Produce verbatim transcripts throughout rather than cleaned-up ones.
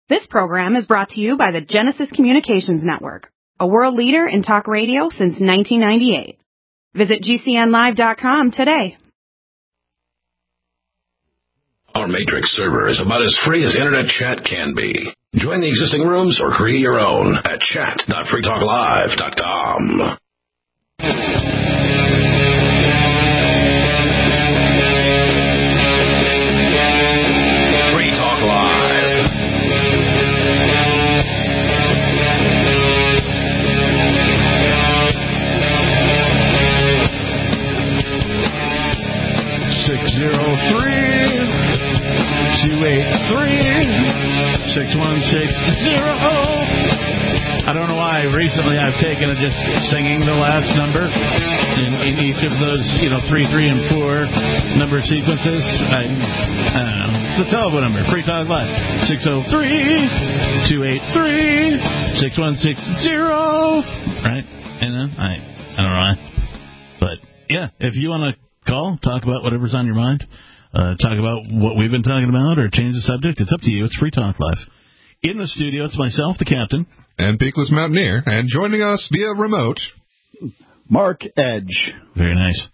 This program is brought to you by the Genesis Communications Network, a world leader in talk radio since nineteen ninety-eight. Visit G C N live dot com today. Our Matrix server is about as free as internet chat can be. Join the existing rooms or create your own at chat dot free talk live dot com. six one six zero. I don't know why recently I've taken to just singing the last number in, in each of those, you know, three, three, and four number sequences. I, I don't know. It's the telephone number, Free Talk Live, six oh three, two eight three, six one six zero. Right? And then I, I don't know why. But, yeah, if you want to call, talk about whatever's on your mind, Uh, talk about what we've been talking about or change the subject. It's up to you. It's Free Talk Live. In the studio, it's myself, the captain. And Peakless Mountaineer. And joining us via remote, Mark Edge. Very nice.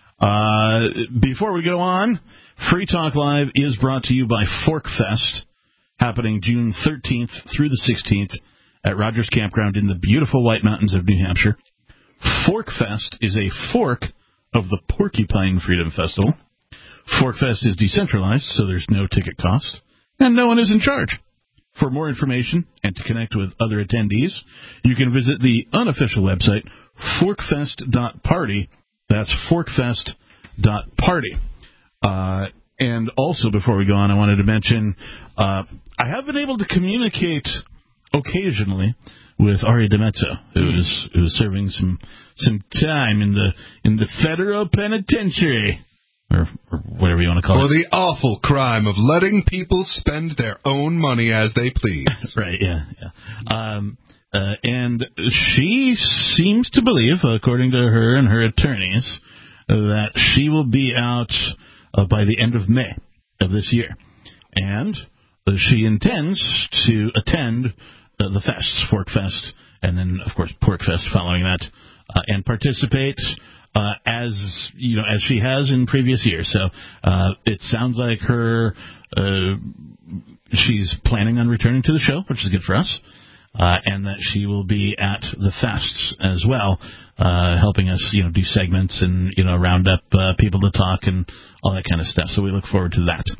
Uh, before we go on, Free Talk Live is brought to you by Fork Fest, happening June thirteenth through the sixteenth at Rogers Campground in the beautiful White Mountains of New Hampshire. Fork Fest is a fork of the Porcupine Freedom Festival. Forkfest is decentralized, so there's no ticket cost, and no one is in charge. For more information and to connect with other attendees, you can visit the unofficial website, forkfest dot party. That's forkfest dot party. Uh, and also, before we go on, I wanted to mention uh, I have been able to communicate occasionally with Ari DeMezzo, who is who is serving some some time in the in the federal penitentiary. Or, or whatever you want to call For it. For the awful crime of letting people spend their own money as they please. Right, yeah. yeah. Um, uh, and she seems to believe, according to her and her attorneys, uh, that she will be out uh, by the end of May of this year. And uh, she intends to attend uh, the fests, Fork Fest, and then, of course, Pork Fest following that, uh, and participate Uh, as you know, as she has in previous years. So uh, it sounds like her uh, she's planning on returning to the show, which is good for us, uh, and that she will be at the fests as well, uh, helping us, you know, do segments and you know round up uh, people to talk and all that kind of stuff. So we look forward to that.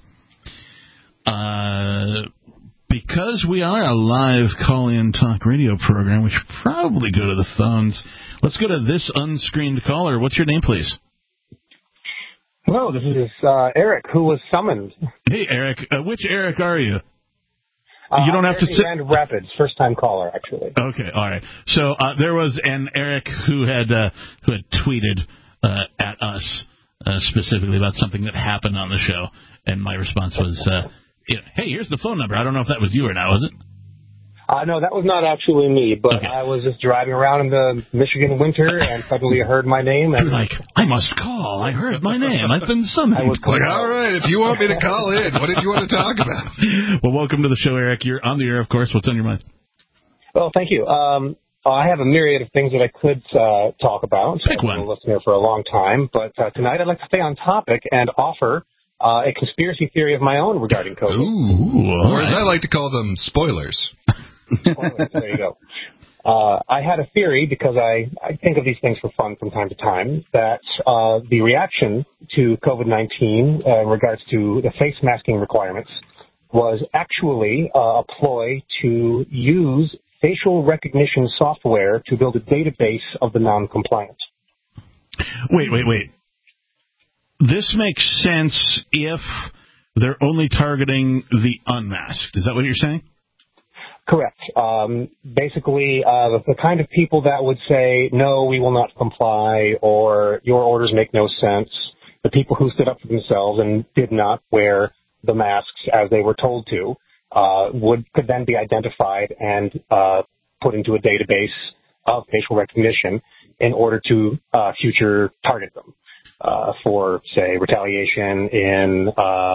Uh, Because we are a live call-in talk radio program, we should probably go to the phones. Let's go to this unscreened caller. What's your name, please? Hello, this is uh, Eric, who was summoned. Hey, Eric. Uh, which Eric are you? Uh, you don't have to sit. Grand Rapids, first-time caller, actually. Okay, all right. So uh, there was an Eric who had uh, who had tweeted uh, at us uh, specifically about something that happened on the show, and my response was, uh, yeah, hey, here's the phone number. I don't know if that was you or not, was it? Uh, no, that was not actually me, but okay. I was just driving around in the Michigan winter and suddenly heard my name. And you're like, I must call. I heard my name. I've been summoned. I was like, all right, if you want me to call in, what did you want to talk about? Well, welcome to the show, Eric. You're on the air, of course. What's on your mind? Well, thank you. Um, I have a myriad of things that I could uh, talk about. Pick one. I've been a listener for a long time, but uh, tonight I'd like to stay on topic and offer Uh, a conspiracy theory of my own regarding COVID. Ooh, or as right. I like to call them, spoilers. Spoilers, there you go. Uh, I had a theory, because I, I think of these things for fun from time to time, that uh, the reaction to COVID nineteen uh, in regards to the face masking requirements was actually uh, a ploy to use facial recognition software to build a database of the non-compliant. Wait, wait, wait. This makes sense if they're only targeting the unmasked. Is that what you're saying? Correct. Um, basically, uh, the, the kind of people that would say, no, we will not comply, or your orders make no sense, the people who stood up for themselves and did not wear the masks as they were told to, uh, would could then be identified and uh, put into a database of facial recognition in order to uh, future target them. Uh, for, say, retaliation in uh,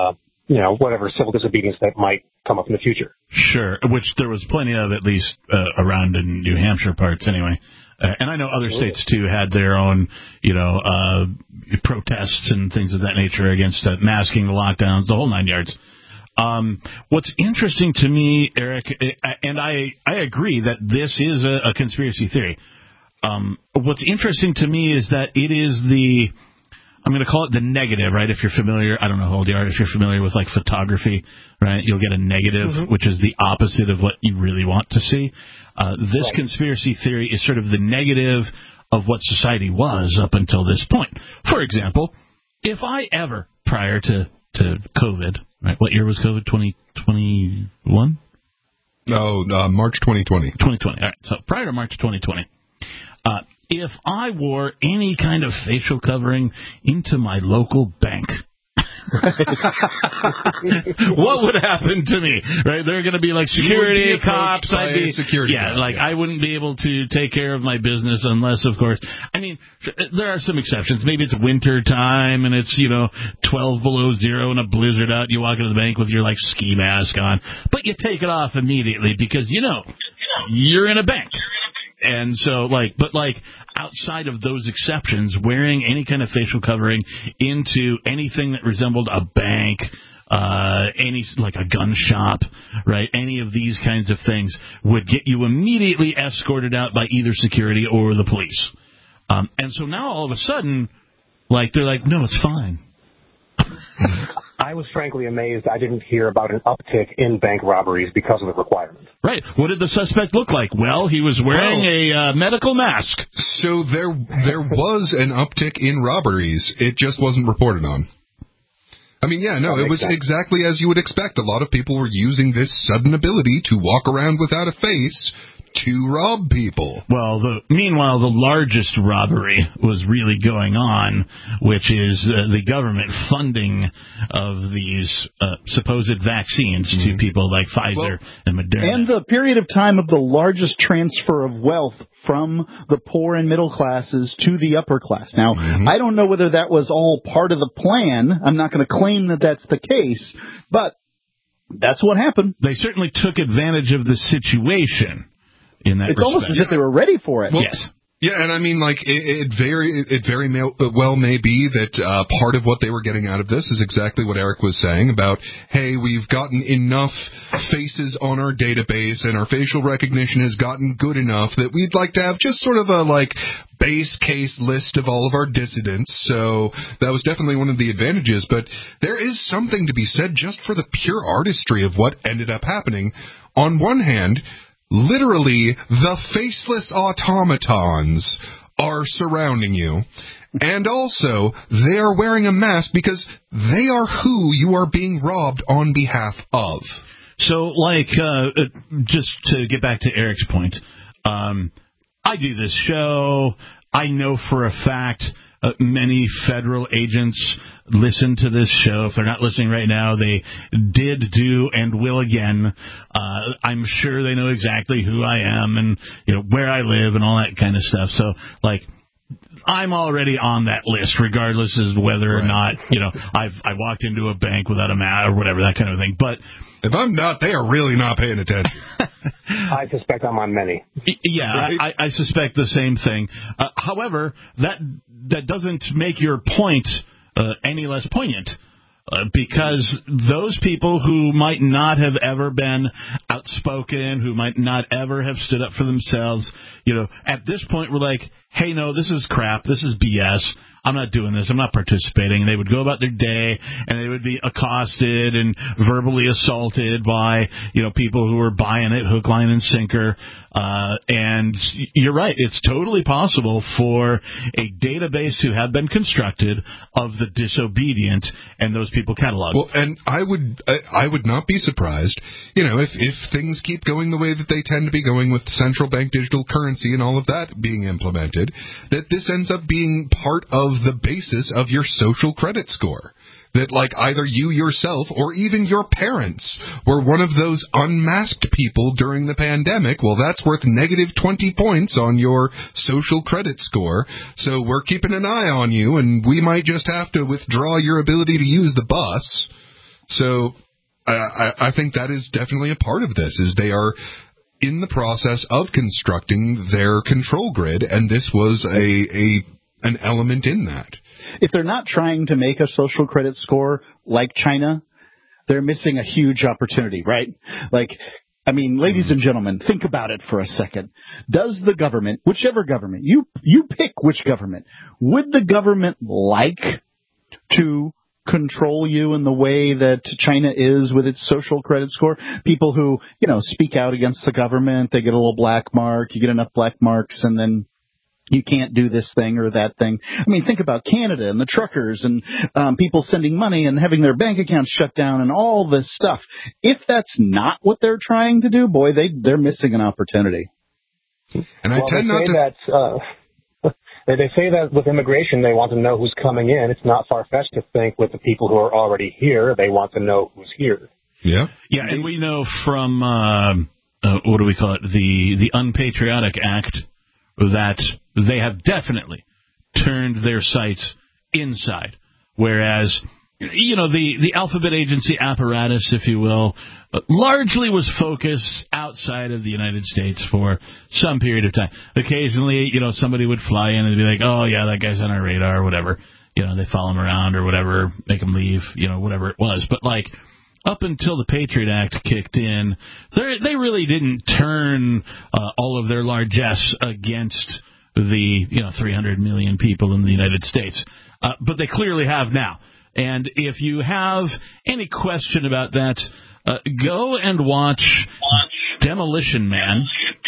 you know, whatever civil disobedience that might come up in the future. Sure, which there was plenty of, at least uh, around in New Hampshire parts anyway. Uh, and I know other states, too, had their own, you know, uh, protests and things of that nature against uh, masking the lockdowns, the whole nine yards. Um, what's interesting to me, Eric, and I, I agree that this is a, a conspiracy theory. Um, what's interesting to me is that it is the... I'm going to call it the negative, right? If you're familiar, I don't know how old you are, if you're familiar with, like, photography, right, you'll get a negative, mm-hmm. which is the opposite of what you really want to see. Uh, this right. conspiracy theory is sort of the negative of what society was up until this point. For example, if I ever, prior to, to COVID, right, what year was COVID? twenty twenty-one? No, uh, March twenty twenty. twenty twenty, all right. So prior to March twenty twenty, uh, if I wore any kind of facial covering into my local bank, what would happen to me? Right? They're going to be like security be cops. I'd be security. Yeah, guy, like yes. I wouldn't be able to take care of my business unless, of course. I mean, there are some exceptions. Maybe it's winter time and it's, you know, twelve below zero and a blizzard out. You walk into the bank with your like ski mask on, but you take it off immediately because you know you're in a bank. And so, like, but like outside of those exceptions, wearing any kind of facial covering into anything that resembled a bank, uh, any like a gun shop, right? Any of these kinds of things would get you immediately escorted out by either security or the police. Um, and so now all of a sudden, like they're like, no, it's fine. I was frankly amazed I didn't hear about an uptick in bank robberies because of the requirement. Right. What did the suspect look like? Well, he was wearing oh. a uh, medical mask. So there there was an uptick in robberies. It just wasn't reported on. I mean, yeah, no, it was sense. exactly as you would expect. A lot of people were using this sudden ability to walk around without a face to rob people. Well, the, meanwhile, the largest robbery was really going on, which is uh, the government funding of these uh, supposed vaccines mm-hmm. to people like Pfizer well, and Moderna. And the period of time of the largest transfer of wealth from the poor and middle classes to the upper class. Now, mm-hmm. I don't know whether that was all part of the plan. I'm not going to claim that that's the case, but that's what happened. They certainly took advantage of the situation. In that it's respect. almost as if they were ready for it. Well, yes. Yeah, and I mean, like, it, it very it very may, well may be that uh, part of what they were getting out of this is exactly what Eric was saying about, hey, we've gotten enough faces on our database and our facial recognition has gotten good enough that we'd like to have just sort of a, like, base case list of all of our dissidents. So that was definitely one of the advantages. But there is something to be said just for the pure artistry of what ended up happening. On one hand, literally, the faceless automatons are surrounding you. And also, they are wearing a mask because they are who you are being robbed on behalf of. So, like, uh, just to get back to Eric's point, um, I do this show. I know for a fact uh, many federal agents listen to this show. If they're not listening right now, they did do and will again. Uh, I'm sure they know exactly who I am and, you know, where I live and all that kind of stuff. So, like, I'm already on that list, regardless of whether right. or not, you know, I've I walked into a bank without a mask or whatever, that kind of thing. But if I'm not, they are really not paying attention. I suspect I'm on many. Yeah, I, I suspect the same thing. Uh, however, that that doesn't make your point uh, any less poignant. Uh, because those people who might not have ever been outspoken, who might not ever have stood up for themselves, you know, at this point we're like, hey, no, this is crap, this is B S, I'm not doing this, I'm not participating. And they would go about their day, and they would be accosted and verbally assaulted by, you know, people who were buying it, hook, line, and sinker. Uh, and you're right, it's totally possible for a database to have been constructed of the disobedient and those people cataloged. Well, and I would I, I would not be surprised, you know, if, if things keep going the way that they tend to be going with central bank digital currency and all of that being implemented, that this ends up being part of the basis of your social credit score. That, like, either you yourself or even your parents were one of those unmasked people during the pandemic. Well, that's worth negative twenty points on your social credit score. So we're keeping an eye on you, and we might just have to withdraw your ability to use the bus. So uh, I, I think that is definitely a part of this, is they are in the process of constructing their control grid, and this was a, a an element in that. If they're not trying to make a social credit score like China, they're missing a huge opportunity, right? Like, I mean, ladies and gentlemen, think about it for a second. Does the government, whichever government, you you pick which government, would the government like to control you in the way that China is with its social credit score? People who, you know, speak out against the government, they get a little black mark, you get enough black marks, and then you can't do this thing or that thing. I mean, think about Canada and the truckers and um, people sending money and having their bank accounts shut down and all this stuff. If that's not what they're trying to do, boy, they, they're missing an opportunity. And I well, tend they not say to... that, uh, they, they say that with immigration, they want to know who's coming in. It's not far-fetched to think with the people who are already here, they want to know who's here. Yeah. Yeah, and we know from, uh, uh, what do we call it, the, the Unpatriotic Act, that they have definitely turned their sights inside, whereas, you know, the, the alphabet agency apparatus, if you will, largely was focused outside of the United States for some period of time. Occasionally, you know, somebody would fly in and be like, oh, yeah, that guy's on our radar or whatever. You know, they follow him around or whatever, make him leave, you know, whatever it was. But, like, up until the Patriot Act kicked in, they really didn't turn uh, all of their largesse against the, you know, three hundred million people in the United States. Uh, but they clearly have now. And if you have any question about that, uh, go and watch Demolition Man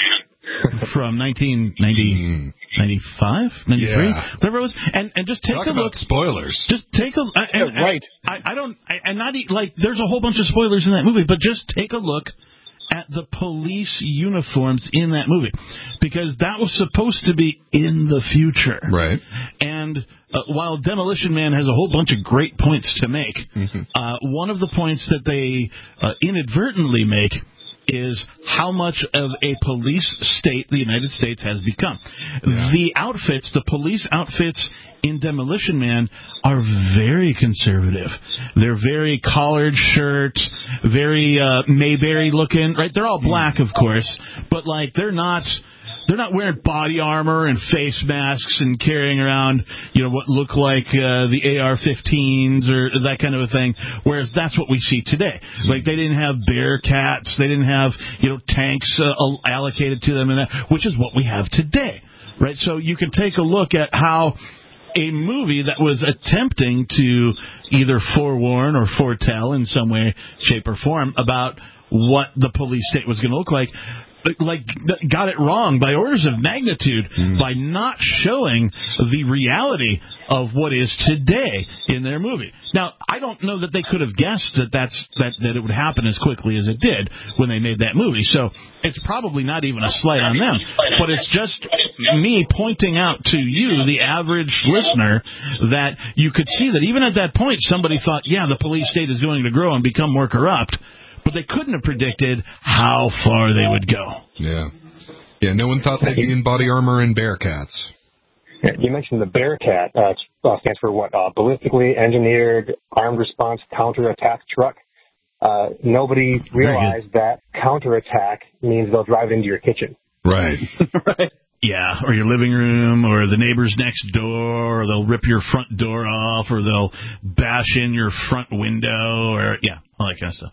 from nineteen ninety, ninety-five, ninety-three, Yeah. whatever it was, and and just take Talk a about look. spoilers. Just take a I, and, Yeah, right. I, I don't, I, and not e- like there's a whole bunch of spoilers in that movie, but just take a look at the police uniforms in that movie, because that was supposed to be in the future, Right. And uh, while Demolition Man has a whole bunch of great points to make, Mm-hmm. uh, one of the points that they uh, inadvertently make is how much of a police state the United States has become. Yeah. The outfits, the police outfits in Demolition Man are very conservative. They're very collared shirt, very uh, Mayberry looking, right? They're all black, of course, but like they're not they're not wearing body armor and face masks and carrying around, you know, what look like uh, the A R fifteens or that kind of a thing, whereas that's what we see today. Like they didn't have Bearcats, they didn't have, you know, tanks uh, allocated to them, and that, which is what we have today, right? So you can take a look at how a movie that was attempting to either forewarn or foretell in some way, shape, or form about what the police state was going to look like, like got it wrong by orders of magnitude mm. by not showing the reality of what is today in their movie. Now, I don't know that they could have guessed that that's that, that it would happen as quickly as it did when they made that movie. So it's probably not even a slight on them, but it's just me pointing out to you, the average listener, that you could see that even at that point somebody thought, yeah, the police state is going to grow and become more corrupt. But they couldn't have predicted how far they would go. Yeah. Yeah, no one thought they'd be in body armor and Bearcats. Yeah, you mentioned the Bearcat. Uh, it uh, stands for what? Uh, ballistically engineered armed response counterattack truck. Uh, nobody realized that counterattack means they'll drive into your kitchen. Right. Right. Yeah, or your living room, or the neighbors next door, or they'll rip your front door off, or they'll bash in your front window, or, yeah, all that kind of stuff.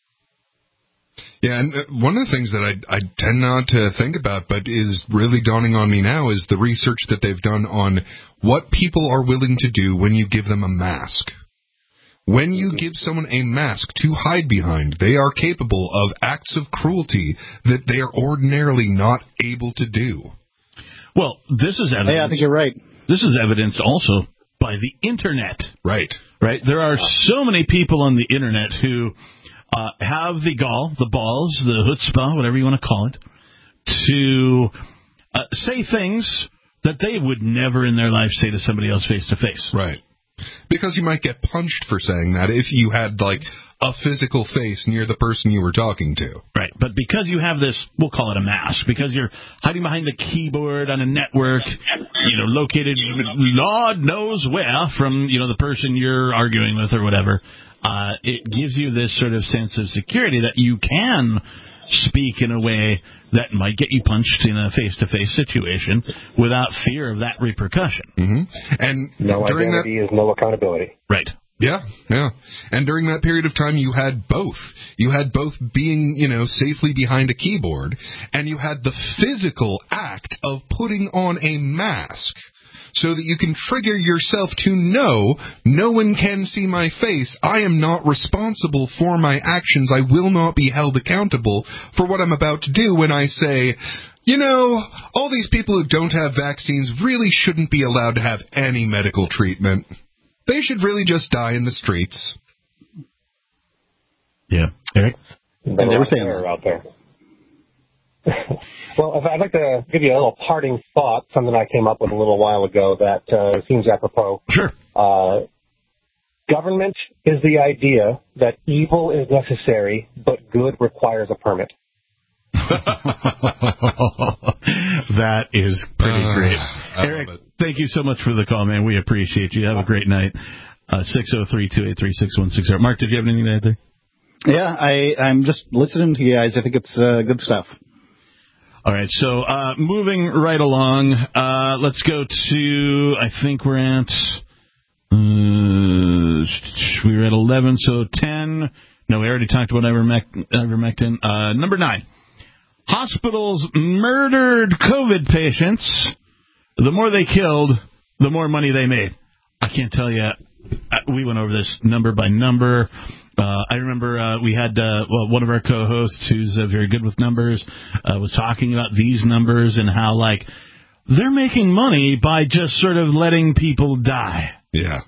Yeah, and one of the things that I, I tend not to think about, but is really dawning on me now, is the research that they've done on what people are willing to do when you give them a mask. When you give someone a mask to hide behind, they are capable of acts of cruelty that they are ordinarily not able to do. Well, this is evidence. Yeah, I think you're right. This is evidenced also by the Internet. Right. Right? There are so many people on the Internet who Uh, have the gall, the balls, the chutzpah, whatever you want to call it, to uh, say things that they would never in their life say to somebody else face to face. Right. Because you might get punched for saying that if you had, like, a physical face near the person you were talking to. Right. But because you have this, we'll call it a mask, because you're hiding behind the keyboard on a network, you know, located Lord knows where from, you know, the person you're arguing with or whatever, uh, it gives you this sort of sense of security that you can speak in a way that might get you punched in a face-to-face situation without fear of that repercussion. Mm-hmm. And no during identity that, is no accountability. Right. Yeah, yeah. And during that period of time, you had both. You had both being, you know, safely behind a keyboard, and you had the physical act of putting on a mask so that you can trigger yourself to know, no one can see my face. I am not responsible for my actions. I will not be held accountable for what I'm about to do when I say, you know, all these people who don't have vaccines really shouldn't be allowed to have any medical treatment. They should really just die in the streets. Yeah. Eric? And they were saying out there. Well, I'd like to give you a little parting thought, something I came up with a little while ago that uh, seems apropos. Sure. Uh, government is the idea that evil is necessary, but good requires a permit. That is pretty uh, great. Eric, thank you so much for the call, man. We appreciate you. Have a great night. Uh, six oh three, two eight three, six one six zero. Mark, did you have anything to add there? Yeah, I, I'm just listening to you guys. I think it's uh, good stuff. All right, so uh, moving right along, uh, let's go to, I think we're at, uh, we were at eleven, so ten. No, we already talked about ivermec- ivermectin. Uh, number nine, hospitals murdered COVID patients. The more they killed, the more money they made. I can't tell you, we went over this number by number. Uh, I remember uh, we had uh, well, one of our co-hosts who's uh, very good with numbers uh, was talking about these numbers and how, like, they're making money by just sort of letting people die. Yeah.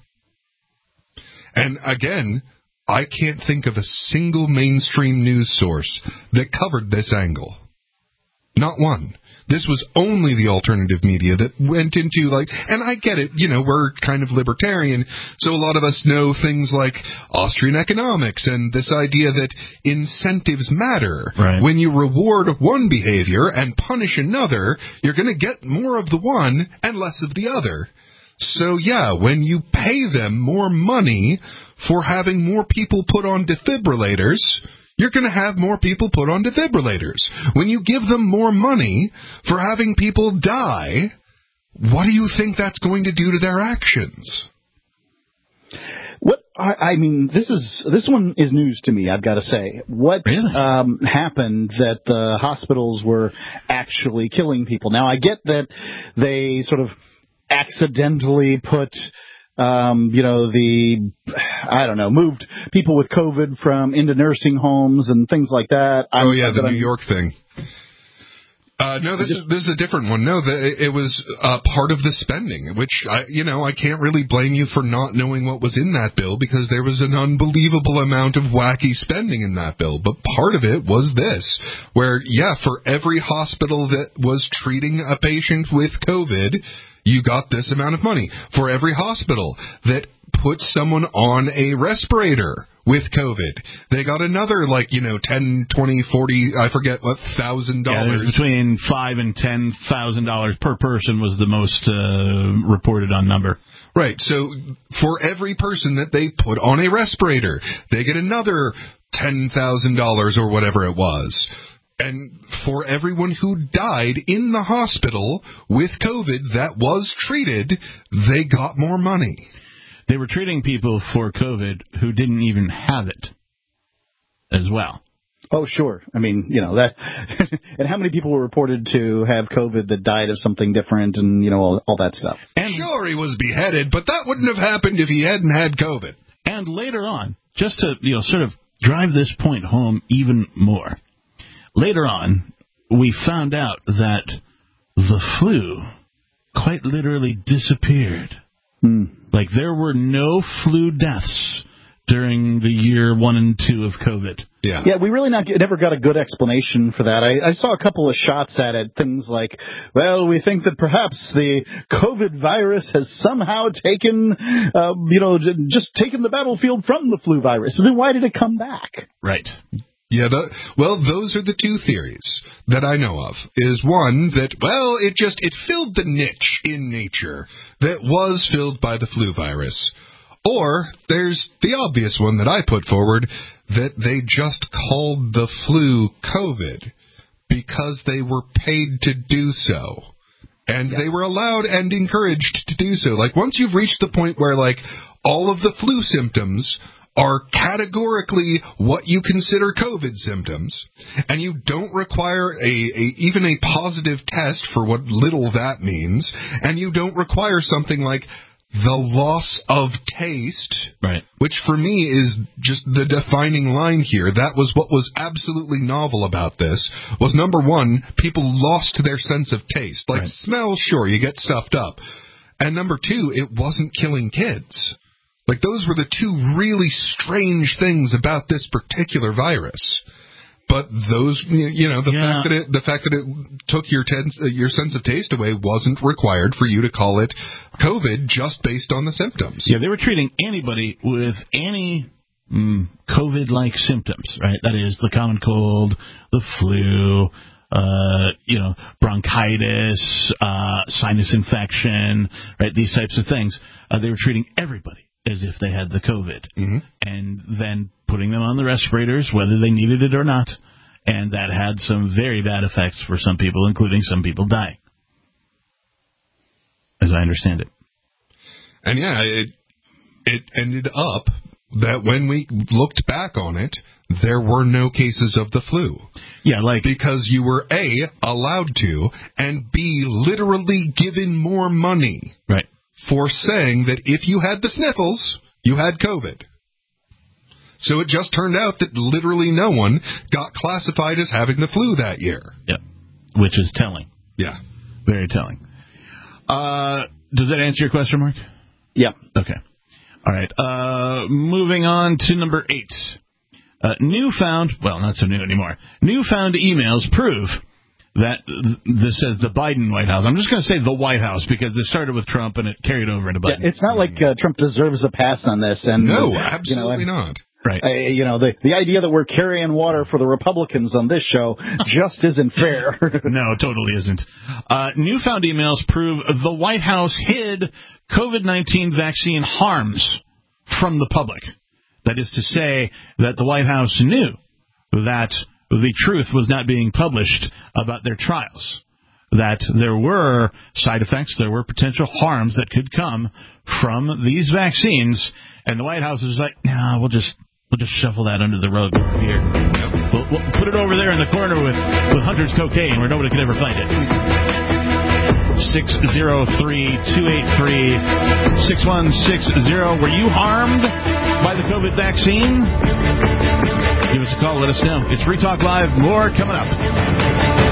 And again, I can't think of a single mainstream news source that covered this angle. Not one. This was only the alternative media that went into, like, and I get it, you know, we're kind of libertarian, so a lot of us know things like Austrian economics and this idea that incentives matter. Right. When you reward one behavior and punish another, you're going to get more of the one and less of the other. So, yeah, when you pay them more money for having more people put on defibrillators, you're going to have more people put on defibrillators. When you give them more money for having people die, what do you think that's going to do to their actions? What I, I mean, this is this one is news to me, I've got to say. What really? um, happened that the hospitals were actually killing people? Now, I get that they sort of accidentally put... Um, you know, the, I don't know, moved people with COVID from into nursing homes and things like that. Oh, I'm, yeah, the I'm, New York thing. Uh, no, this just, is this is a different one. No, the, it was uh, part of the spending, which, I, you know, I can't really blame you for not knowing what was in that bill because there was an unbelievable amount of wacky spending in that bill. But part of it was this, where, yeah, for every hospital that was treating a patient with COVID, you got this amount of money. For every hospital that put someone on a respirator with COVID, they got another, like, you know, ten, twenty, forty, I forget what, thousand dollars. Yeah, it was between five and ten thousand dollars per person was the most uh, reported on number. Right. So for every person that they put on a respirator, they get another ten thousand dollars or whatever it was. And for everyone who died in the hospital with COVID that was treated, they got more money. They were treating people for COVID who didn't even have it as well. Oh, sure. I mean, you know, that. And how many people were reported to have COVID that died of something different and, you know, all, all that stuff? And sure, he was beheaded, but that wouldn't have happened if he hadn't had COVID. And later on, just to, you know, sort of drive this point home even more, later on, we found out that the flu quite literally disappeared. Hmm. Like, there were no flu deaths during the year one and two of COVID. Yeah, yeah, we really not never got a good explanation for that. I, I saw a couple of shots at it, things like, well, we think that perhaps the COVID virus has somehow taken, uh, you know, just taken the battlefield from the flu virus. So then why did it come back? Right. Yeah, the, well, those are the two theories that I know of. Is one that, well, it just, it filled the niche in nature that was filled by the flu virus. Or there's the obvious one that I put forward, that they just called the flu COVID because they were paid to do so. And yeah. they were allowed and encouraged to do so. Like, once you've reached the point where, like, all of the flu symptoms are categorically what you consider COVID symptoms, and you don't require a, a even a positive test for what little that means, and you don't require something like the loss of taste, right, which for me is just the defining line here. That was what was absolutely novel about this, was number one, people lost their sense of taste. Like, right. smell, sure, you get stuffed up. And number two, it wasn't killing kids. Like, those were the two really strange things about this particular virus. But those, you know, the yeah. fact that it, the fact that it took your tens, your sense of taste away wasn't required for you to call it COVID just based on the symptoms. Yeah, they were treating anybody with any mm, COVID-like symptoms, right? That is the common cold, the flu, uh, you know, bronchitis, uh, sinus infection, right? These types of things. Uh, they were treating everybody as if they had the COVID, mm-hmm. and then putting them on the respirators, whether they needed it or not, and that had some very bad effects for some people, including some people dying, as I understand it. And yeah, it it ended up that when we looked back on it, there were no cases of the flu. Yeah, like because you were A, allowed to, and B, literally given more money. Right. For saying that if you had the sniffles, you had COVID. So it just turned out that literally no one got classified as having the flu that year. Yeah, which is telling. Yeah. Very telling. Uh, does that answer your question, Mark? Yeah. Okay. All right. Uh, moving on to number eight. Uh, newfound, well, not so new anymore, newfound emails prove that this says the Biden White House. I'm just going to say the White House because it started with Trump and it carried over into Biden. Yeah, it's not like uh, Trump deserves a pass on this. And no, uh, absolutely you know, not. Right. Uh, you know, the the idea that we're carrying water for the Republicans on this show just isn't fair. No, totally isn't. Uh, newfound emails prove the White House hid COVID nineteen vaccine harms from the public. That is to say that the White House knew that the truth was not being published about their trials, that there were side effects, there were potential harms that could come from these vaccines, and the White House was like, nah, we'll just we'll just shuffle that under the rug over here. We'll, we'll put it over there in the corner with, with Hunter's cocaine where nobody could ever find it. six oh three, two eight three, six one six zero. Were you harmed by the COVID vaccine? Give us a call. Let us know. It's Free Talk Live. More coming up.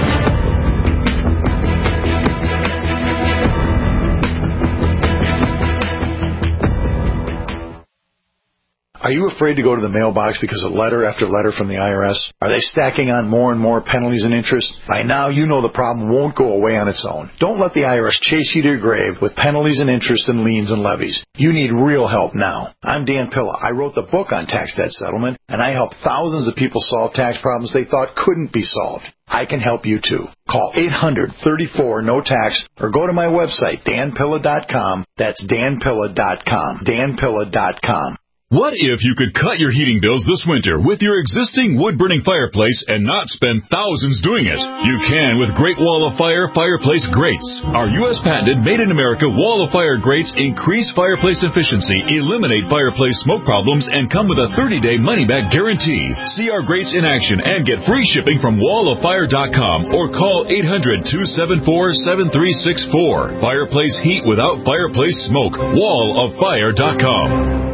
Are you afraid to go to the mailbox because of letter after letter from the I R S? Are they stacking on more and more penalties and interest? By now, you know the problem won't go away on its own. Don't let the I R S chase you to your grave with penalties and interest and liens and levies. You need real help now. I'm Dan Pilla. I wrote the book on tax debt settlement, and I helped thousands of people solve tax problems they thought couldn't be solved. I can help you too. Call eight hundred, thirty-four, no tax or go to my website, dan pilla dot com. That's dan pilla dot com. dan pilla dot com. What if you could cut your heating bills this winter with your existing wood-burning fireplace and not spend thousands doing it? You can with Great Wall of Fire Fireplace Grates. Our U S patented made-in-America Wall of Fire grates increase fireplace efficiency, eliminate fireplace smoke problems, and come with a thirty-day money-back guarantee. See our grates in action and get free shipping from wall of fire dot com or call eight hundred, two seven four, seven three six four. Fireplace heat without fireplace smoke. wall of fire dot com.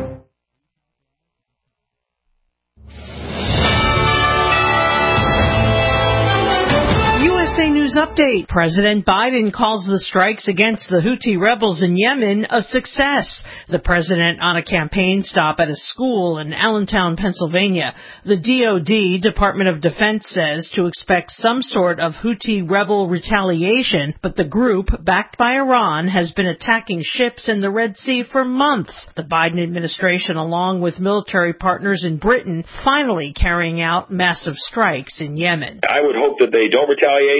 News update. President Biden calls the strikes against the Houthi rebels in Yemen a success. The president on a campaign stop at a school in Allentown, Pennsylvania. The D O D, Department of Defense, says to expect some sort of Houthi rebel retaliation, but the group, backed by Iran, has been attacking ships in the Red Sea for months. The Biden administration, along with military partners in Britain, finally carrying out massive strikes in Yemen. I would hope that they don't retaliate, but we're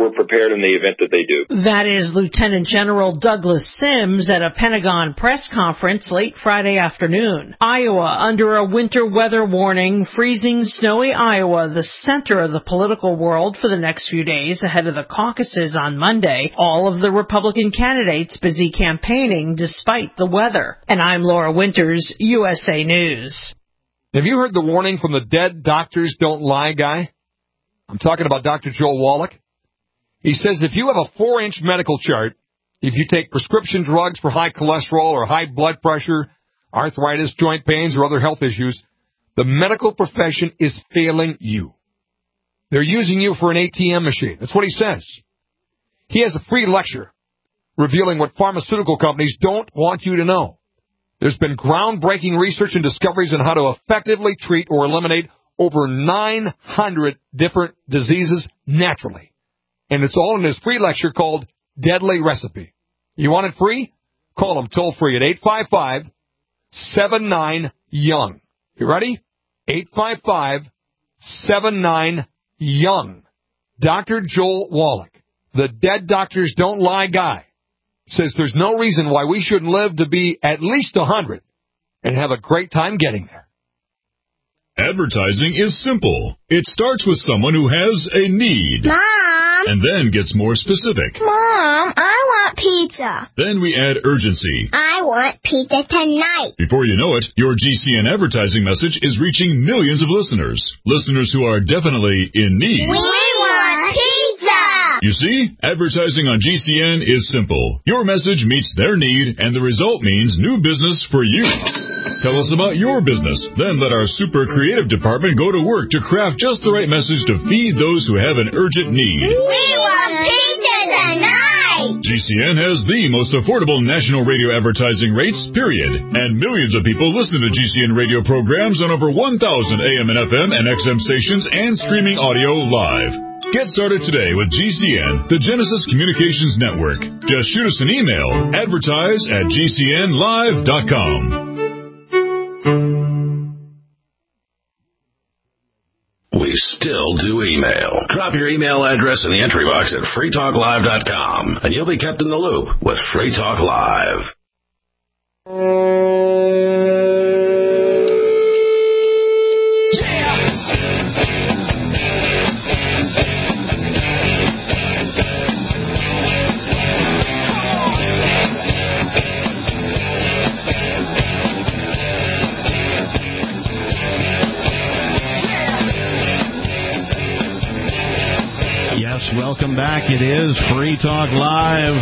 we're prepared in the event that they do. That is Lieutenant General Douglas Sims at a Pentagon press conference late Friday afternoon. Iowa under a winter weather warning, freezing, snowy Iowa, the center of the political world for the next few days ahead of the caucuses on Monday. All of the Republican candidates busy campaigning despite the weather. And I'm Laura Winters, U S A News. Have you heard the warning from the dead doctors don't lie guy? I'm talking about Doctor Joel Wallach. He says if you have a four-inch medical chart, if you take prescription drugs for high cholesterol or high blood pressure, arthritis, joint pains, or other health issues, the medical profession is failing you. They're using you for an A T M machine. That's what he says. He has a free lecture revealing what pharmaceutical companies don't want you to know. There's been groundbreaking research and discoveries on how to effectively treat or eliminate over nine hundred different diseases naturally. And it's all in this free lecture called Deadly Recipe. You want it free? Call them toll free at eight five five, seven nine, young. You ready? eight five five, seven nine, young. Doctor Joel Wallach, the dead doctors don't lie guy, says there's no reason why we shouldn't live to be at least one hundred and have a great time getting there. Advertising is simple. It starts with someone who has a need. Mom! And then gets more specific. Mom, I want pizza. Then we add urgency. I want pizza tonight. Before you know it, your G C N advertising message is reaching millions of listeners. Listeners who are definitely in need. We want pizza! You see, advertising on G C N is simple. Your message meets their need, and the result means new business for you. Tell us about your business. Then let our super creative department go to work to craft just the right message to feed those who have an urgent need. We want pizza tonight! G C N has the most affordable national radio advertising rates, period. And millions of people listen to G C N radio programs on over one thousand A M and F M and X M stations and streaming audio live. Get started today with G C N, the Genesis Communications Network. Just shoot us an email, advertise at G C N live dot com. We still do email. Drop your email address in the entry box at free talk live dot com, and you'll be kept in the loop with Free Talk Live. Welcome back. It is Free Talk Live.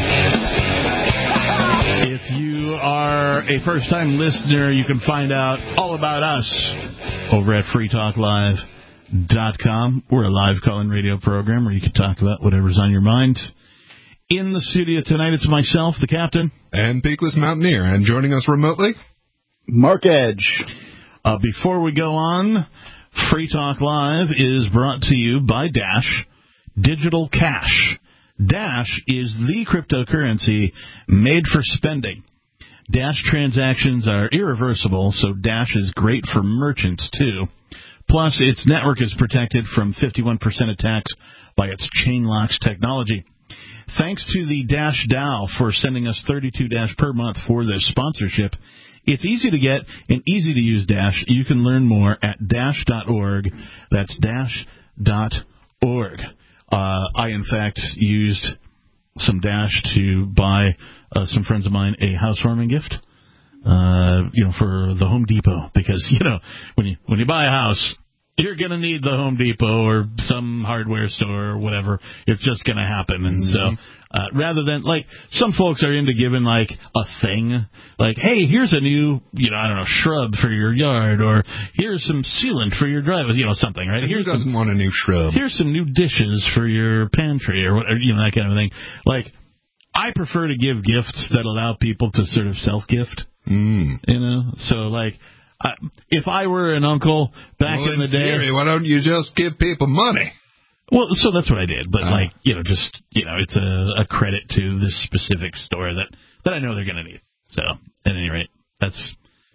If you are a first-time listener, you can find out all about us over at free talk live dot com. We're a live call-in radio program where you can talk about whatever's on your mind. In the studio tonight, it's myself, the captain. And Peakless Mountaineer. And joining us remotely, Mark Edge. Uh, before we go on, Free Talk Live is brought to you by Dash Digital Cash. Dash is the cryptocurrency made for spending. Dash transactions are irreversible, so Dash is great for merchants, too. Plus, its network is protected from fifty-one percent attacks by its chain locks technology. Thanks to the Dash DAO for sending us thirty-two Dash per month for this sponsorship. It's easy to get and easy to use Dash. You can learn more at dash dot org. That's dash dot org. Uh, I, in fact, used some Dash to buy uh, some friends of mine a housewarming gift, uh, you know, for the Home Depot. Because, you know, when you when you buy a house, you're going to need the Home Depot or some hardware store or whatever. It's just going to happen. And mm-hmm. so uh, rather than, like, some folks are into giving, like, a thing. Like, hey, here's a new, you know, I don't know, shrub for your yard, or here's some sealant for your driveway, you know, something, right? Who Here's doesn't some, want a new shrub? Here's some new dishes for your pantry or whatever, you know, that kind of thing. Like, I prefer to give gifts that allow people to sort of self-gift, mm. you know? So, like, I, if I were an uncle back well, in the in day... theory, why don't you just give people money? Well, so that's what I did. But, uh, like, you know, just, you know, it's a, a credit to this specific store that, that I know they're going to need. So, at any rate, that's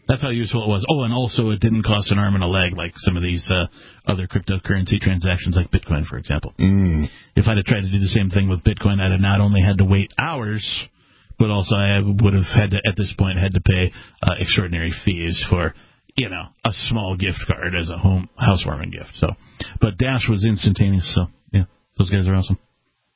That's how useful it was. Oh, and also it didn't cost an arm and a leg like some of these uh, other cryptocurrency transactions like Bitcoin, for example. Mm. If I'd have tried to do the same thing with Bitcoin, I'd have not only had to wait hours, but also I would have had to, at this point, had to pay uh, extraordinary fees for, you know, a small gift card as a home housewarming gift. So, but Dash was instantaneous, so, yeah, those guys are awesome.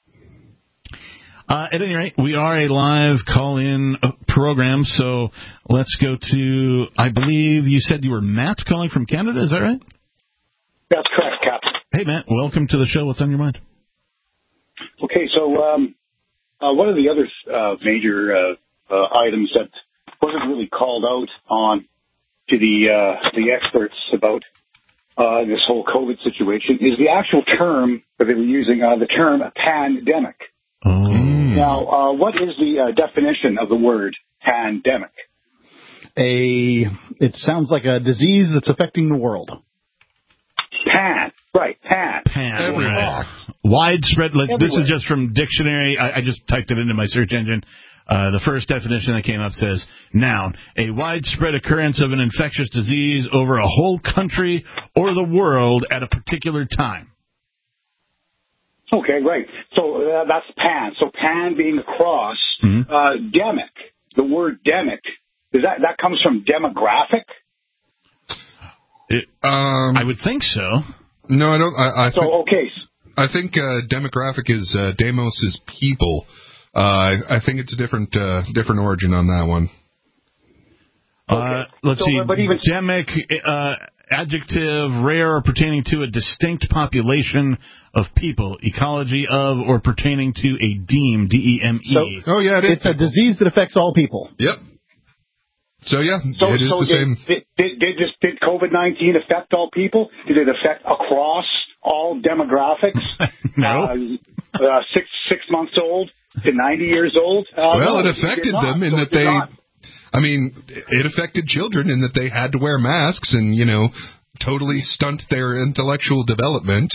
Uh, at any rate, we are a live call-in program, so let's go to, I believe you said you were Matt calling from Canada, is that right? That's correct, Captain. Hey, Matt, welcome to the show. What's on your mind? Okay, so um, uh, one of the other uh, major uh, uh, items that wasn't really called out on to the uh, the experts about uh, this whole COVID situation is the actual term that they were using, uh, the term pandemic. Oh. Now, uh, what is the uh, definition of the word pandemic? A, it sounds like a disease that's affecting the world. Pan, right, pan. Pan, right. Widespread, like, this is just from dictionary, I, I just typed it into my search engine. Uh, the first definition that came up says, noun, a widespread occurrence of an infectious disease over a whole country or the world at a particular time. Okay, right. So uh, that's pan. So pan being across. Mm-hmm. Uh, demic, the word demic, is that that comes from demographic? It, um, I would think so. No, I don't. I, I so think, okay. I think uh, demographic is uh, demos is people. Uh, I, I think it's a different uh, different origin on that one. Uh, okay. Let's so, see. But even demic. Uh, Adjective, rare or pertaining to a distinct population of people, ecology of or pertaining to a deme, D E M E. So, oh, yeah, it is. It's a disease that affects all people. Yep. So, yeah, so, it is so the did, same. Did, did, did, this, did COVID nineteen affect all people? Did it affect across all demographics? No. Uh, uh, six, six months old to ninety years old? Uh, well, no, it affected it them in so that they... Not. I mean, it affected children in that they had to wear masks and, you know, totally stunt their intellectual development.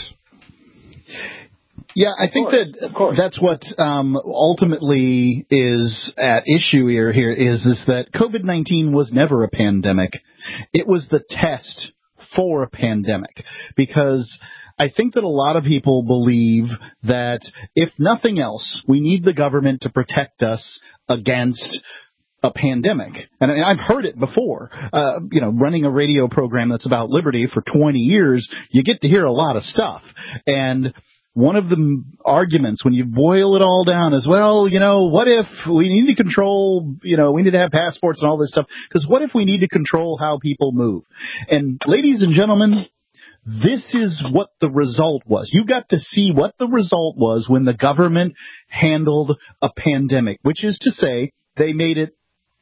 Yeah, I think that that's what um, ultimately is at issue here. Here is is that COVID nineteen was never a pandemic; it was the test for a pandemic. Because I think that a lot of people believe that if nothing else, we need the government to protect us against a pandemic. And I've heard it before. Uh, you know, running a radio program that's about liberty for twenty years, you get to hear a lot of stuff. And one of the arguments, when you boil it all down, is, well, you know, what if we need to control, you know, we need to have passports and all this stuff, because what if we need to control how people move? And ladies and gentlemen, this is what the result was. You got to see what the result was when the government handled a pandemic, which is to say they made it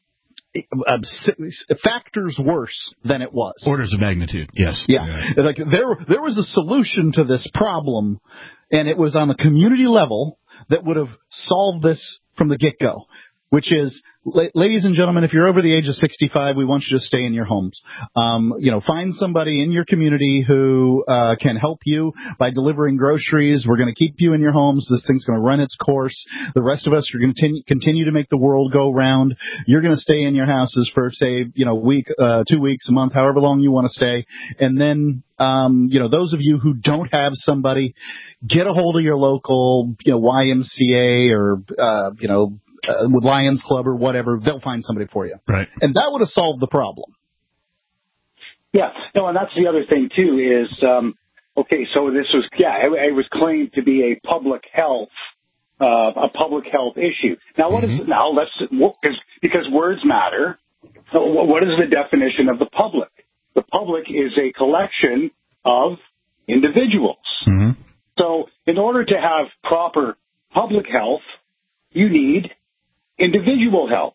Uh, factors worse than it was. Orders of magnitude, yes. Yeah. yeah. Like there, there was a solution to this problem, and it was on the community level that would have solved this from the get-go, which is, la- ladies and gentlemen, if you're over the age of sixty-five, we want you to stay in your homes. Um, you know, find somebody in your community who uh, can help you by delivering groceries. We're going to keep you in your homes. This thing's going to run its course. The rest of us are going to continue, continue to make the world go round. You're going to stay in your houses for, say, you know, week, uh, two weeks, a month, however long you want to stay. And then, um, you know, those of you who don't have somebody, get a hold of your local, you know, Y M C A or, uh, you know, Uh, with Lions Club or whatever, they'll find somebody for you. Right. And that would have solved the problem. Yeah. No, and that's the other thing, too, is, um, okay, so this was, yeah, it, it was claimed to be a public health, uh, a public health issue. Now, what mm-hmm. is, now let's, because, because words matter, so what is the definition of the public? The public is a collection of individuals. Mm-hmm. So in order to have proper public health, you need individual health.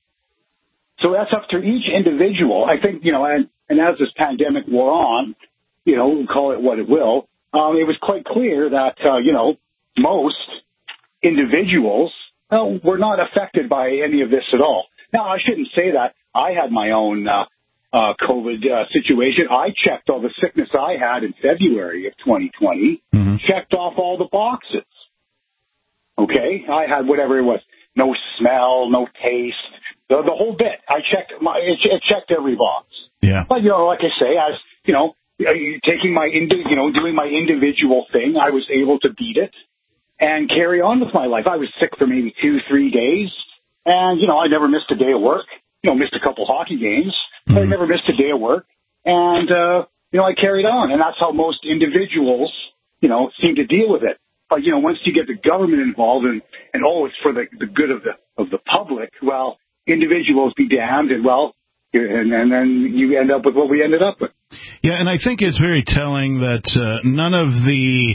So that's up to each individual. I think, you know, and, and as this pandemic wore on, you know, call it what it will, um, it was quite clear that, uh, you know, most individuals uh, were not affected by any of this at all. Now, I shouldn't say that. I had my own uh, uh, COVID uh, situation. I checked all the sickness I had in February of twenty twenty, mm-hmm. checked off all the boxes. Okay, I had whatever it was. No smell, no taste, the, the whole bit. I checked my, it, it checked every box. Yeah. But, you know, like I say, as, you know, taking my, indi- you know, doing my individual thing, I was able to beat it and carry on with my life. I was sick for maybe two, three days. And, you know, I never missed a day of work. You know, missed a couple hockey games. Mm-hmm. But I never missed a day of work. And, uh, you know, I carried on. And that's how most individuals, you know, seem to deal with it. But, you know, once you get the government involved and, and oh, it's for the, the good of the of the public, well, individuals be damned. And, well, and, and then you end up with what we ended up with. Yeah, and I think it's very telling that uh, none of the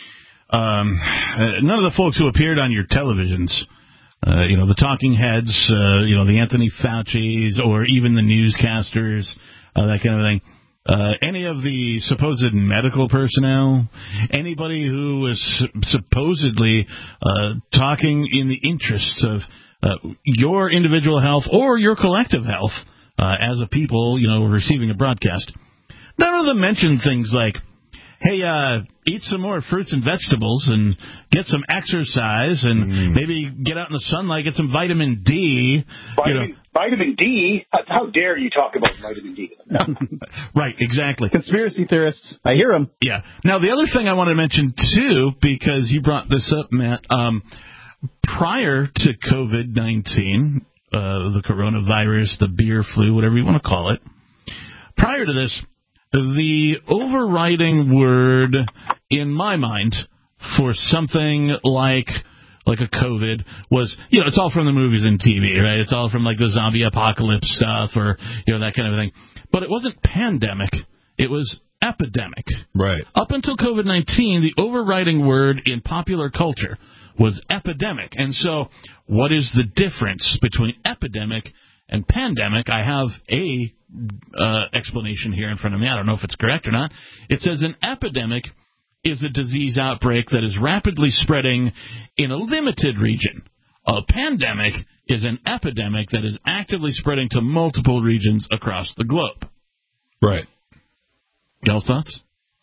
um, uh, none of the folks who appeared on your televisions, uh, you know, the talking heads, uh, you know, the Anthony Fauci's, or even the newscasters, uh, that kind of thing. Uh, any of the supposed medical personnel, anybody who was supposedly uh, talking in the interests of uh, your individual health or your collective health uh, as a people, you know, receiving a broadcast. None of them mentioned things like, hey, uh, eat some more fruits and vegetables and get some exercise and mm. maybe get out in the sunlight, get some vitamin D. Vitamin, you know. vitamin D? How dare you talk about vitamin D? Right, exactly. Conspiracy theorists. I hear them. Yeah. Now, the other thing I want to mention, too, because you brought this up, Matt, um, prior to COVID nineteen, uh, the coronavirus, the beer flu, whatever you want to call it, prior to this, the overriding word in my mind for something like like a COVID was, you know, it's all from the movies and T V, right? It's all from like the zombie apocalypse stuff or, you know, that kind of thing. But it wasn't pandemic. It was epidemic. Right. Up until COVID nineteen, the overriding word in popular culture was epidemic. And so what is the difference between epidemic and pandemic? I have a uh, explanation here in front of me. I don't know if it's correct or not. It says an epidemic is a disease outbreak that is rapidly spreading in a limited region. A pandemic is an epidemic that is actively spreading to multiple regions across the globe. Right. Y'all's thoughts?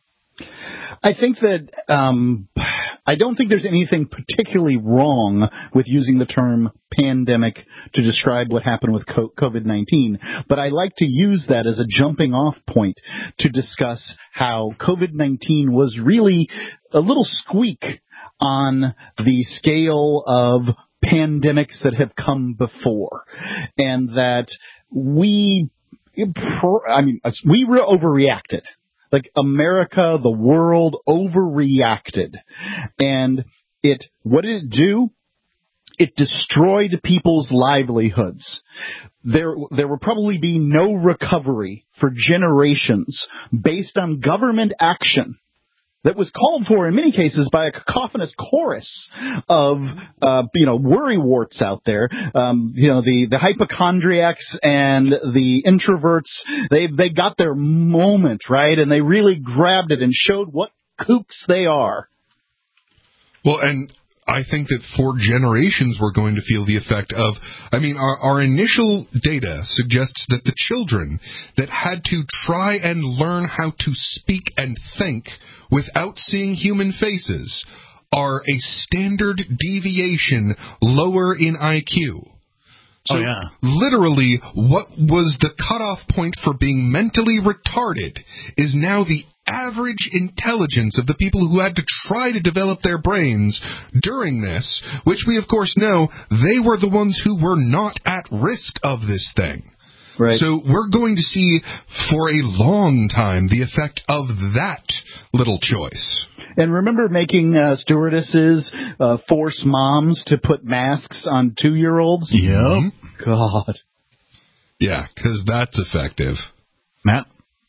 I think that um, I don't think there's anything particularly wrong with using the term pandemic to describe what happened with COVID nineteen, but I like to use that as a jumping off point to discuss how COVID nineteen was really a little squeak on the scale of pandemics that have come before, and that we, I mean, we overreacted. Like America, the world overreacted. And it, what did it do? It destroyed people's livelihoods. There, there will probably be no recovery for generations based on government action that was called for in many cases by a cacophonous chorus of, uh, you know, worrywarts out there. Um, you know, the, the hypochondriacs and the introverts, they, they got their moment, right? And they really grabbed it and showed what kooks they are. Well, and I think that for generations we're going to feel the effect of, I mean, our, our initial data suggests that the children that had to try and learn how to speak and think without seeing human faces are a standard deviation lower in I Q. So oh, yeah. literally, what was the cutoff point for being mentally retarded is now the average intelligence of the people who had to try to develop their brains during this, which we of course know they were the ones who were not at risk of this thing. Right. So we're going to see for a long time the effect of that little choice. And remember making uh, stewardesses uh, force moms to put masks on two-year-olds? Yep. God. Yeah, because that's effective. Matt?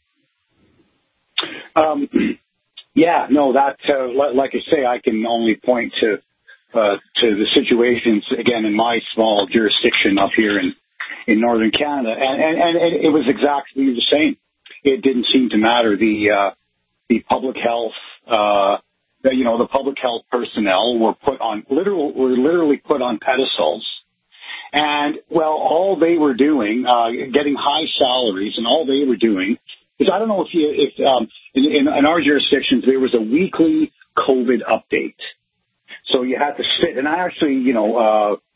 Um, yeah, no, that, uh, like I say, I can only point to uh, to the situations, again, in my small jurisdiction up here in, in northern Canada, and, and, and it was exactly the same. It didn't seem to matter. The uh, the public health, uh, the, you know, the public health personnel were put on literal were literally put on pedestals, and well, all they were doing, uh, getting high salaries, and all they were doing. Because I don't know if you, if um, in, in, in our jurisdictions there was a weekly COVID update, so you had to sit. And I actually, you know, uh,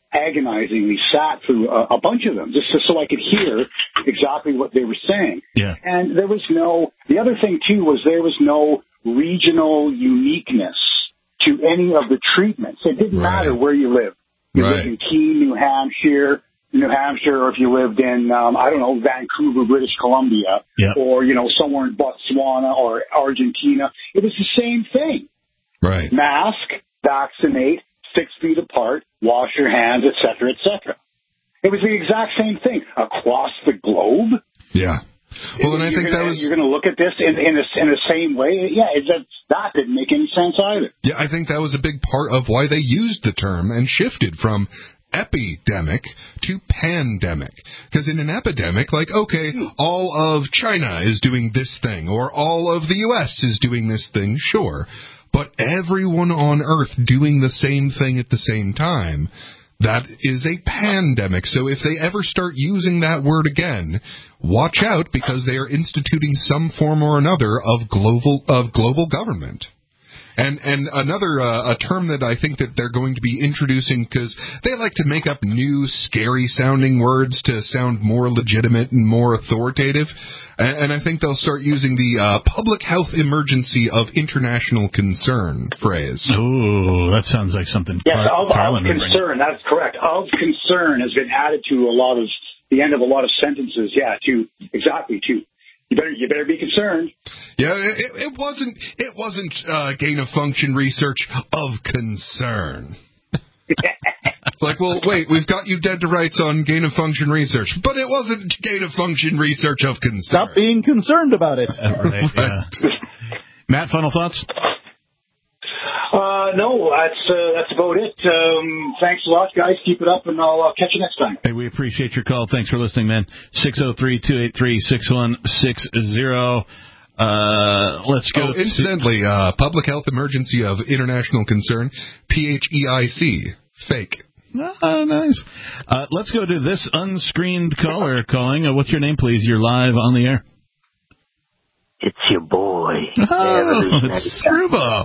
agonizingly sat through a, a bunch of them just so I could hear exactly what they were saying. Yeah. And there was no, the other thing too was there was no regional uniqueness to any of the treatments. It didn't Right. matter where you live. You Right. lived in Keene, New Hampshire, New Hampshire, or if you lived in, um, I don't know, Vancouver, British Columbia, Yep. or, you know, somewhere in Botswana or Argentina. It was the same thing. Right. Mask, vaccinate, six feet apart, wash your hands, et cetera, et cetera. It was the exact same thing across the globe. Yeah. Well, and I You're think gonna, that was... You're going to look at this in, in, a, in the same way? Yeah, it, that, that didn't make any sense either. Yeah, I think that was a big part of why they used the term and shifted from epidemic to pandemic. Because in an epidemic, like, okay, all of China is doing this thing, or all of the U S is doing this thing, sure. But everyone on Earth doing the same thing at the same time, that is a pandemic. So if they ever start using that word again, watch out, because they are instituting some form or another of global of global government. And and another uh, a term that I think that they're going to be introducing, because they like to make up new scary sounding words to sound more legitimate and more authoritative. And, and I think they'll start using the uh, public health emergency of international concern phrase. Oh, that sounds like something. Yes, Par- of, of Parliament would bring. concern. That's correct. Of concern has been added to a lot of the end of a lot of sentences. Yeah, to exactly to. You better, you better be concerned. Yeah, it, it wasn't. It wasn't uh, gain of function research of concern. It's like, well, wait, we've got you dead to rights on gain of function research, but it wasn't gain of function research of concern. Stop being concerned about it. Right, yeah. Matt, final thoughts? Uh, no, that's uh, that's about it. Um, thanks a lot, guys. Keep it up, and I'll uh, catch you next time. Hey, we appreciate your call. Thanks for listening, man. six oh three, two eight three, six one six zero. Uh, let's go. Oh, incidentally, uh, public health emergency of international concern, P H E I C, fake. Oh, nice. Uh, let's go to this unscreened caller calling. Uh, what's your name, please? You're live on the air. It's your boy. Oh, it's Screwball.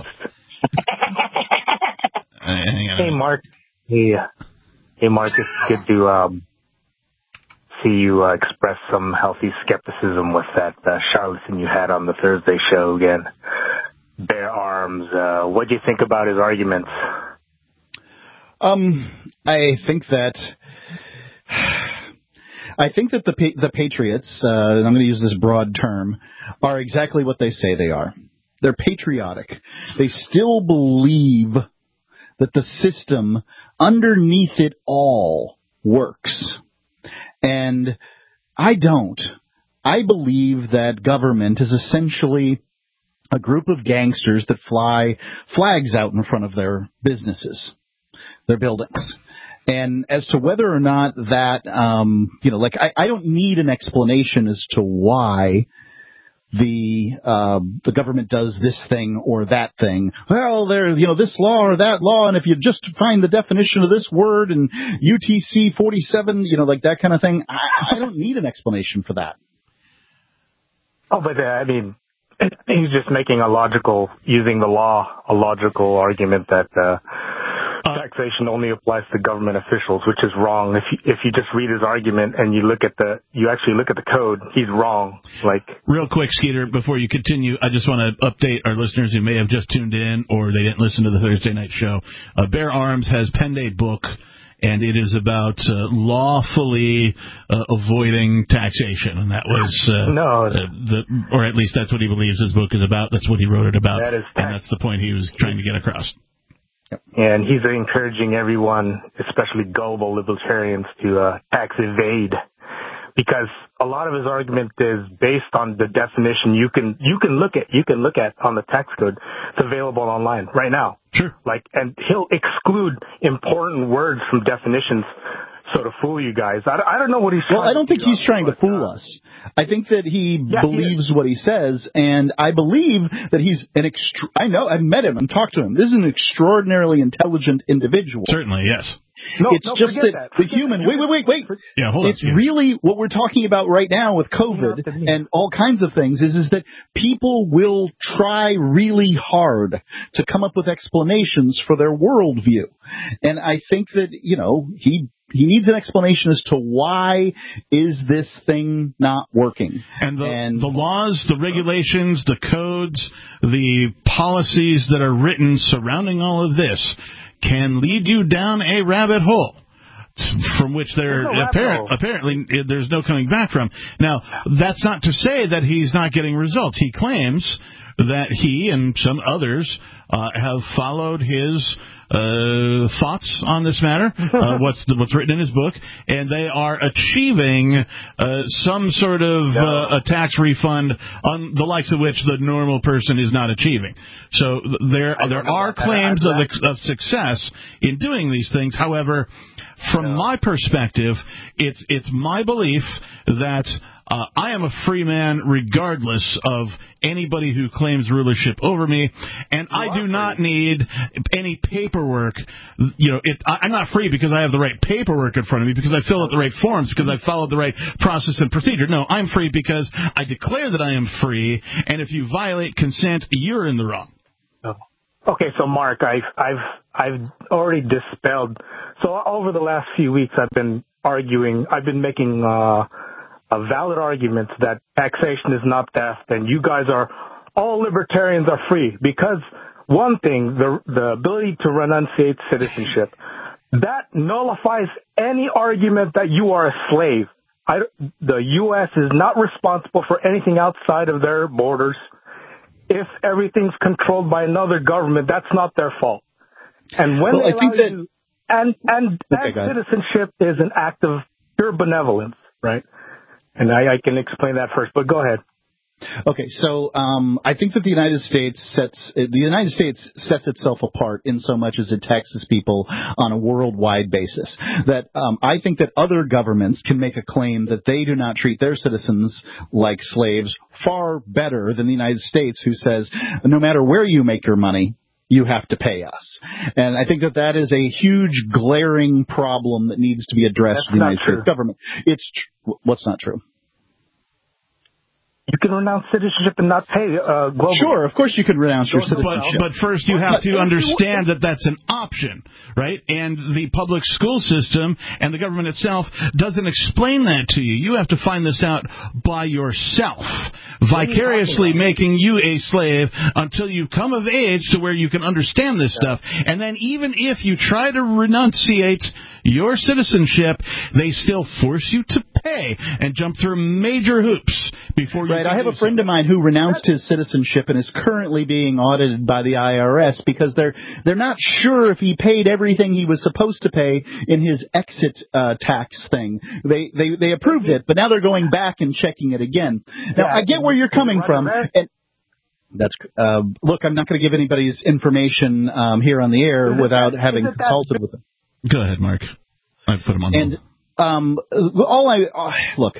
Hey, Mark. Hey, hey, Mark. It's good to um, see you uh, express some healthy skepticism with that uh, charlatan you had on the Thursday show again. Bare Arms. Uh, what do you think about his arguments? Um, I think that I think that the the Patriots, uh, and I'm going to use this broad term, are exactly what they say they are. They're patriotic. They still believe that the system underneath it all works. And I don't. I believe that government is essentially a group of gangsters that fly flags out in front of their businesses, their buildings. And as to whether or not that, um, you know, like I, I don't need an explanation as to why the uh, the government does this thing or that thing. Well, there's, you know, this law or that law, and if you just find the definition of this word in U T C forty-seven, you know, like that kind of thing, I, I don't need an explanation for that. Oh, but uh, I mean, he's just making a logical, using the law, a logical argument that uh, taxation only applies to government officials, which is wrong. If you, if you just read his argument and you look at the, you actually look at the code, he's wrong. Like, real quick, Skeeter, before you continue, I just want to update our listeners who may have just tuned in or they didn't listen to the Thursday night show. Uh, Bare Arms has penned a book, and it is about uh, lawfully uh, avoiding taxation, and that was uh, no, the, the, or at least that's what he believes his book is about. That's what he wrote it about, that is and that's the point he was trying to get across. And he's encouraging everyone, especially gullible libertarians, to uh, tax evade, because a lot of his argument is based on the definition you can you can look at you can look at on the tax code. It's available online right now. Sure. Like, and he'll exclude important words from definitions. So to fool you guys, I, I don't know what he's trying to do. Well, I don't think he's trying to fool us. I think that he yeah, believes what he says, and I believe that he's an extra. I know, I've met him and talked to him. This is an extraordinarily intelligent individual. Certainly, yes. No, it's no, just that, that the human. Wait, wait, wait, wait. Yeah, hold it's on. It's really what we're talking about right now with COVID and all kinds of things. Is is that people will try really hard to come up with explanations for their worldview, and I think that you know he. He needs an explanation as to why is this thing not working. And the, and the laws, the regulations, the codes, the policies that are written surrounding all of this can lead you down a rabbit hole from which there no apparent, apparently there's no coming back from. Now, that's not to say that he's not getting results. He claims that he and some others uh, have followed his Uh, thoughts on this matter, uh, what's the, what's written in his book, and they are achieving uh, some sort of uh, a tax refund on the likes of which the normal person is not achieving. So th- there there are claims of, of success in doing these things. However, from no. my perspective, it's it's my belief that Uh, I am a free man regardless of anybody who claims rulership over me, and you I do not free. need any paperwork. You know, it, I, I'm not free because I have the right paperwork in front of me, because I fill out the right forms, because I followed the right process and procedure. No, I'm free because I declare that I am free, and if you violate consent, you're in the wrong. Okay, so Mark, I've I've I've already dispelled. So over the last few weeks, I've been arguing. I've been making. Uh, A valid argument that taxation is not theft, and you guys are all libertarians are free because one thing, the the ability to renunciate citizenship, that nullifies any argument that you are a slave. I, the U S is not responsible for anything outside of their borders. If everything's controlled by another government, that's not their fault. And when well, they I allow think that you, and and okay, that citizenship is an act of pure benevolence, right? And I, I can explain that first, but go ahead. Okay, so um, I think that the United States sets the United States sets itself apart in so much as it taxes people on a worldwide basis. That um, I think that other governments can make a claim that they do not treat their citizens like slaves far better than the United States, who says no matter where you make your money, you have to pay us. And I think that that is a huge, glaring problem that needs to be addressed That's in the United true. States government. It's tr- what's not true? You can renounce citizenship and not pay uh, globally. Sure, of course you can renounce your citizenship. But, but first you have to understand that that's an option, right? And the public school system and the government itself doesn't explain that to you. You have to find this out by yourself, vicariously making you a slave until you come of age to where you can understand this stuff. And then even if you try to renunciate your citizenship, they still force you to pay and jump through major hoops before you. Right, I have a friend of mine who renounced his citizenship and is currently being audited by the I R S because they're they're not sure if he paid everything he was supposed to pay in his exit uh, tax thing. They they they approved it, but now they're going back and checking it again. Now I get where you're coming from. And that's uh, look, I'm not going to give anybody's information um, here on the air without having consulted with them. Go ahead, Mark. I put him on. And um, all I uh, look.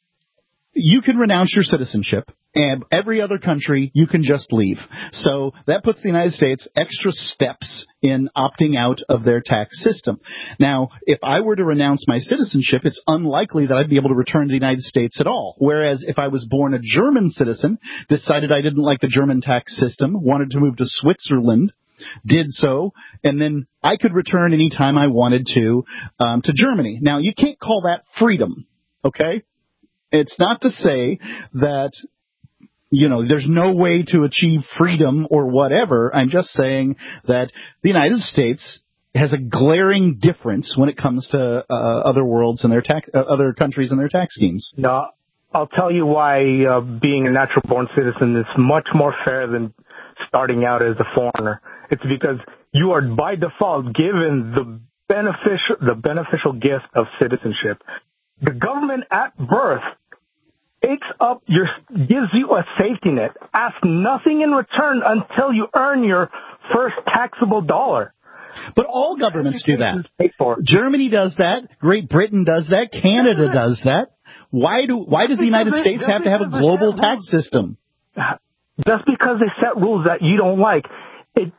You can renounce your citizenship, and every other country, you can just leave. So that puts the United States extra steps in opting out of their tax system. Now, if I were to renounce my citizenship, it's unlikely that I'd be able to return to the United States at all. Whereas if I was born a German citizen, decided I didn't like the German tax system, wanted to move to Switzerland, did so, and then I could return any time I wanted to um, to Germany. Now, you can't call that freedom, okay? It's not to say that, you know, there's no way to achieve freedom or whatever. I'm just saying that the United States has a glaring difference when it comes to uh, other worlds and their tax, uh, other countries and their tax schemes. No, I'll tell you why uh, being a natural-born citizen is much more fair than starting out as a foreigner. It's because you are by default given the beneficial the beneficial gift of citizenship. The government at birth takes up your, gives you a safety net, asks nothing in return until you earn your first taxable dollar. But all governments do that. Germany does that. Great Britain does that. Canada does that. Why do why does the United States have to have a global tax system? Just because they set rules that you don't like, it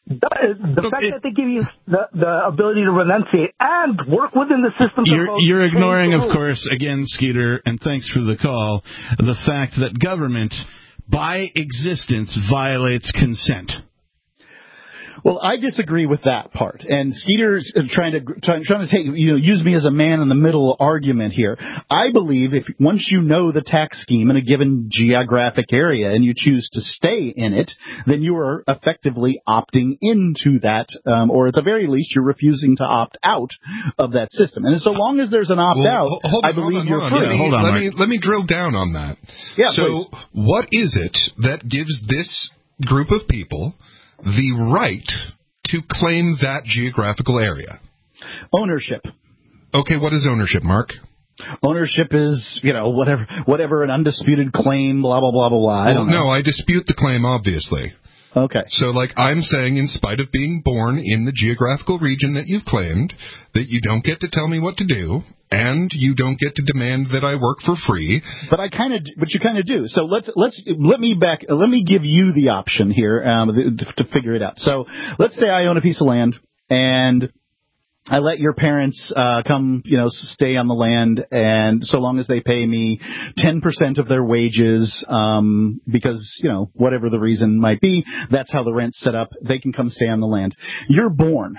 The, the fact it, that they give you the, the ability to renunciate and work within the system. You're, you're ignoring, of course, again, Skeeter, and thanks for the call, the fact that government, by existence, violates consent. Well, I disagree with that part, and Skeeter's trying to trying, trying to take you know use me as a man in the middle argument here. I believe if once you know the tax scheme in a given geographic area and you choose to stay in it, then you are effectively opting into that, um, or at the very least, you're refusing to opt out of that system. And so long as there's an opt well, out, hold on, I believe hold on, you're hold on. free. Let me, hold on, let Mark. me let me drill down on that. Yeah, so, please. What is it that gives this group of people the right to claim that geographical area? Ownership. Okay, what is ownership, Mark? Ownership is, you know, whatever, whatever an undisputed claim, blah, blah, blah, blah, blah. I Well, don't know. no, I dispute the claim, obviously. Okay. So, like, I'm saying, in spite of being born in the geographical region that you've claimed, that you don't get to tell me what to do, and you don't get to demand that I work for free. But I kind of, but you kind of do. So let's let's let me back. Let me give you the option here um, to figure it out. So let's say I own a piece of land and I let your parents uh, come, you know, stay on the land, and so long as they pay me ten percent of their wages, um, because, you know, whatever the reason might be, that's how the rent's set up. They can come stay on the land. You're born.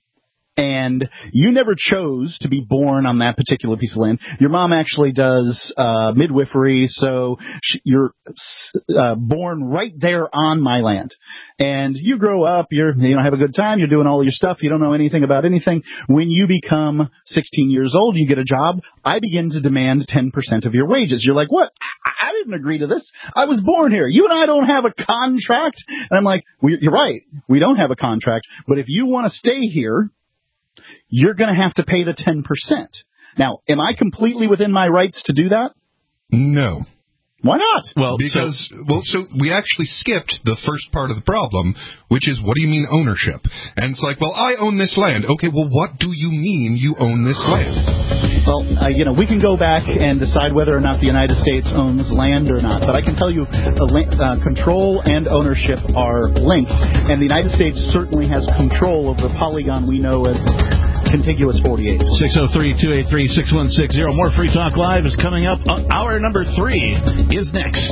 And you never chose to be born on that particular piece of land. Your mom actually does uh, midwifery, so she, you're uh, born right there on my land. And you grow up, you're, you know, have a good time, you're doing all your stuff, you don't know anything about anything. When you become sixteen years old, you get a job, I begin to demand ten percent of your wages. You're like, what? I, I didn't agree to this. I was born here. You and I don't have a contract. And I'm like, well, you're right. We don't have a contract. But if you want to stay here, you're going to have to pay the ten percent. Now, am I completely within my rights to do that? No. Why not? Well, because so, well, so we actually skipped the first part of the problem, which is, what do you mean ownership? And it's like, well, I own this land. Okay, well, what do you mean you own this land? Well, uh, you know, we can go back and decide whether or not the United States owns land or not. But I can tell you, uh, uh, control and ownership are linked, and the United States certainly has control over the polygon we know as contiguous forty-eight. six oh three, two eight three, six one six zero. More Free Talk Live is coming up. Uh, hour number three is next.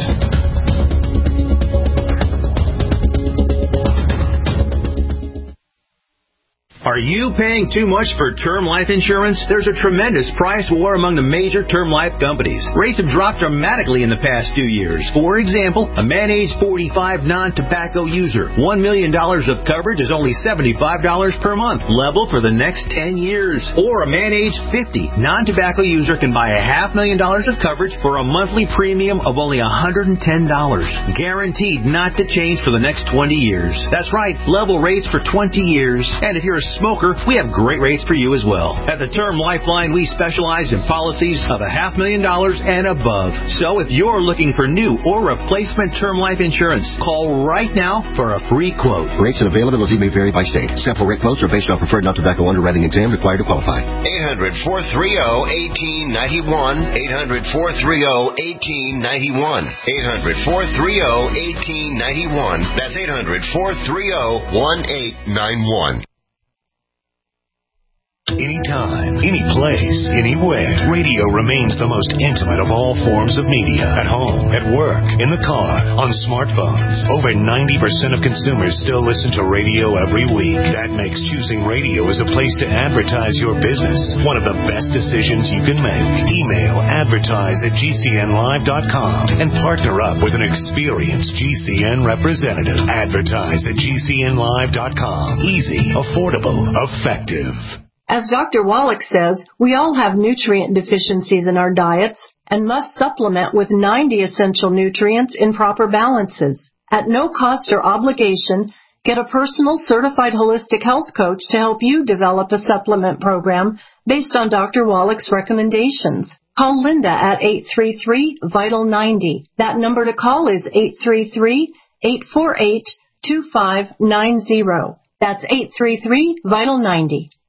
Are you paying too much for term life insurance? There's a tremendous price war among the major term life companies. Rates have dropped dramatically in the past two years. For example, a man age forty-five non-tobacco user, one million dollars of coverage is only seventy-five dollars per month, level for the next ten years. Or a man age fifty non-tobacco user can buy a half million dollars of coverage for a monthly premium of only one hundred ten dollars. Guaranteed not to change for the next twenty years. That's right, level rates for twenty years. And if you're a smoker, we have great rates for you as well. At the Term Lifeline, we specialize in policies of a half million dollars and above. So if you're looking for new or replacement term life insurance, call right now for a free quote. Rates and availability may vary by state. Sample rate quotes are based on preferred non-tobacco underwriting exam required to qualify. eight hundred, four three zero, one eight nine one. eight hundred, four three zero, one eight nine one. eight hundred, four three zero, one eight nine one. That's eight hundred, four three zero, one eight nine one. Anytime, any place, anywhere, radio remains the most intimate of all forms of media. At home, at work, in the car, on smartphones. Over ninety percent of consumers still listen to radio every week. That makes choosing radio as a place to advertise your business one of the best decisions you can make. Email advertise at G C N live dot com and partner up with an experienced G C N representative. Advertise at G C N live dot com. Easy, affordable, effective. As Doctor Wallach says, we all have nutrient deficiencies in our diets and must supplement with ninety essential nutrients in proper balances. At no cost or obligation, get a personal certified holistic health coach to help you develop a supplement program based on Doctor Wallach's recommendations. Call Linda at eight three three, vital ninety. That number to call is eight three three, eight four eight, two five nine zero. That's eight three three, vital ninety.